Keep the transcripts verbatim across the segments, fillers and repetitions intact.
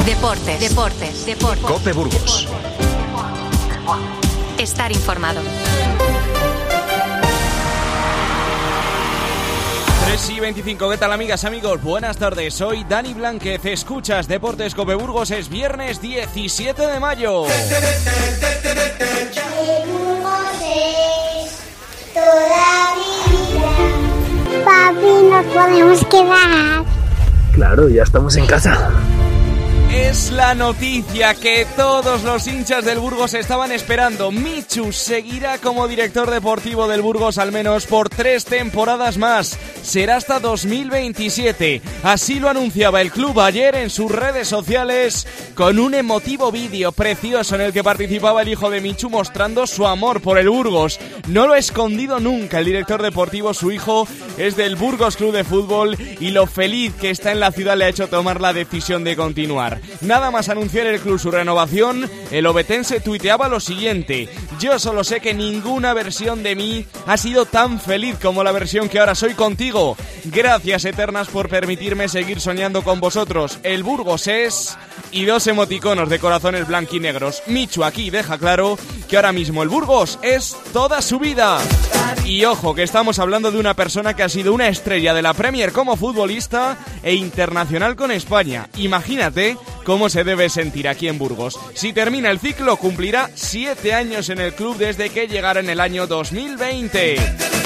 Deportes, deportes, deportes. COPE Burgos. Estar informado. tres y veinticinco, ¿qué tal amigas, amigos? Buenas tardes, soy Dani Blanquez, escuchas Deportes COPE Burgos, es viernes diecisiete de mayo. El Burgos es toda vida. Papi, nos podemos quedar. Claro, ya estamos en casa. Es la noticia que todos los hinchas del Burgos estaban esperando. Michu seguirá como director deportivo del Burgos al menos por tres temporadas más. Será hasta dos mil veintisiete. Así lo anunciaba el club ayer en sus redes sociales con un emotivo vídeo precioso en el que participaba el hijo de Michu mostrando su amor por el Burgos. No lo ha escondido nunca el director deportivo, su hijo es del Burgos Club de Fútbol y lo feliz que está en la ciudad le ha hecho tomar la decisión de continuar. Nada más anunciar el club su renovación, el obetense tuiteaba lo siguiente: yo solo sé que ninguna versión de mí ha sido tan feliz como la versión que ahora soy contigo. Gracias eternas por permitirme seguir soñando con vosotros. El Burgos es... y dos emoticonos de corazones blanquinegros. Michu aquí deja claro que ahora mismo el Burgos es toda su vida. Y ojo, que estamos hablando de una persona que ha sido una estrella de la Premier como futbolista e internacional con España. Imagínate cómo se debe sentir aquí en Burgos. Si termina el ciclo, cumplirá siete años en el club desde que llegara en el año dos mil veinte.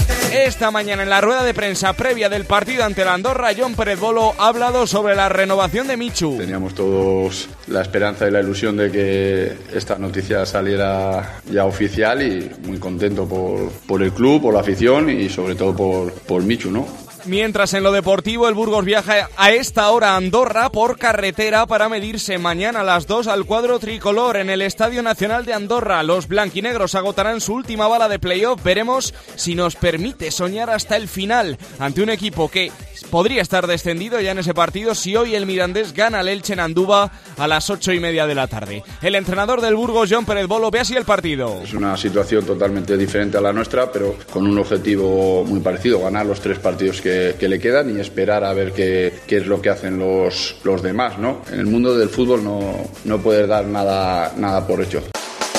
Esta mañana en la rueda de prensa previa del partido ante la Andorra, Jon Pérez Bolo ha hablado sobre la renovación de Michu. Teníamos todos la esperanza y la ilusión de que esta noticia saliera ya oficial y muy contento por, por el club, por la afición y sobre todo por, por Michu, ¿no? Mientras en lo deportivo el Burgos viaja a esta hora a Andorra por carretera para medirse mañana a las dos al cuadro tricolor en el Estadio Nacional de Andorra. Los blanquinegros agotarán su última bala de playoff. Veremos si nos permite soñar hasta el final ante un equipo que podría estar descendido ya en ese partido si hoy el Mirandés gana al Elche en Andúba a las ocho y media de la tarde. El entrenador del Burgos, Jon Pérez Bolo, ve así el partido. Es una situación totalmente diferente a la nuestra, pero con un objetivo muy parecido: ganar los tres partidos que que le quedan y esperar a ver qué, qué es lo que hacen los, los demás, ¿no? En el mundo del fútbol no, no puedes dar nada, nada por hecho.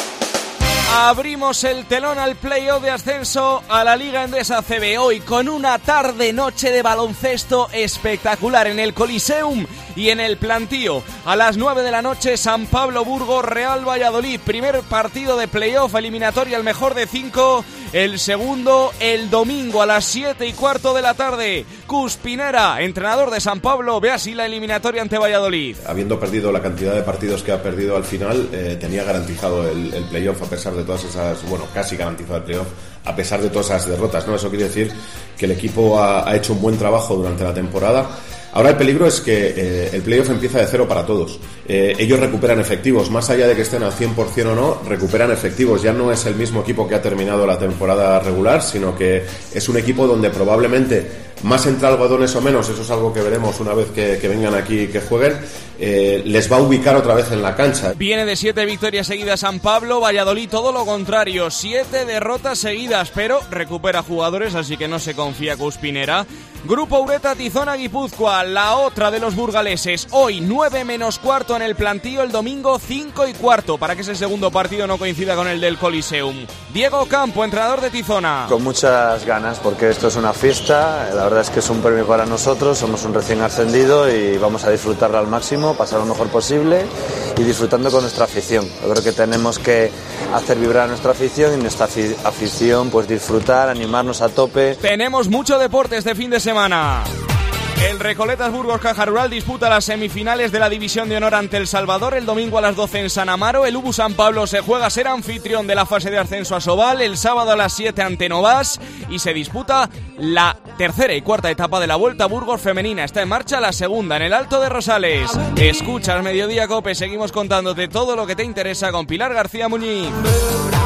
Abrimos el telón al playoff de ascenso a la Liga Endesa C B hoy con una tarde-noche de baloncesto espectacular en el Coliseum y en el Plantío. A las nueve de la noche, San Pablo Burgos, Real Valladolid. Primer partido de playoff eliminatoria, el mejor de cinco. El segundo, el domingo a las siete y cuarto de la tarde. Cuspinera, entrenador de San Pablo, ve así la eliminatoria ante Valladolid. Habiendo perdido la cantidad de partidos que ha perdido al final, eh, tenía garantizado el, el playoff a pesar de todas esas, bueno, casi garantizado el playoff a pesar de todas esas derrotas, ¿no? Eso quiere decir que el equipo ha, ha hecho un buen trabajo durante la temporada. Ahora el peligro es que eh, el playoff empieza de cero para todos. Eh, ellos recuperan efectivos, más allá de que estén al cien por ciento o no, recuperan efectivos. Ya no es el mismo equipo que ha terminado la temporada regular, sino que es un equipo donde probablemente más entre algodones o menos, eso es algo que veremos una vez que, que vengan aquí y que jueguen, eh, les va a ubicar otra vez en la cancha. Viene de siete victorias seguidas San Pablo, Valladolid todo lo contrario, siete derrotas seguidas, pero recupera jugadores, así que no se confía Cuspinera. Grupo Ureta, Tizona, Guipúzcoa, la otra de los burgaleses. Hoy nueve menos cuarto en el Plantío, el domingo cinco y cuarto, para que ese segundo partido no coincida con el del Coliseum. Diego Campo, entrenador de Tizona. Con muchas ganas, porque esto es una fiesta, la verdad es que es un premio para nosotros, somos un recién ascendido y vamos a disfrutarlo al máximo, pasar lo mejor posible y disfrutando con nuestra afición. Yo creo que tenemos que hacer vibrar a nuestra afición y nuestra afición pues disfrutar, animarnos a tope. Tenemos mucho deporte este fin de semana. El Recoletas Burgos Caja Rural disputa las semifinales de la División de Honor ante El Salvador el domingo a las doce en San Amaro. El U B U San Pablo se juega a ser anfitrión de la fase de ascenso a Sobal el sábado a las siete ante Novas y se disputa la tercera y cuarta etapa de la Vuelta a Burgos femenina. Está en marcha la segunda en el Alto de Rosales. Escuchas Mediodía Cope, seguimos contándote todo lo que te interesa con Pilar García Muñiz.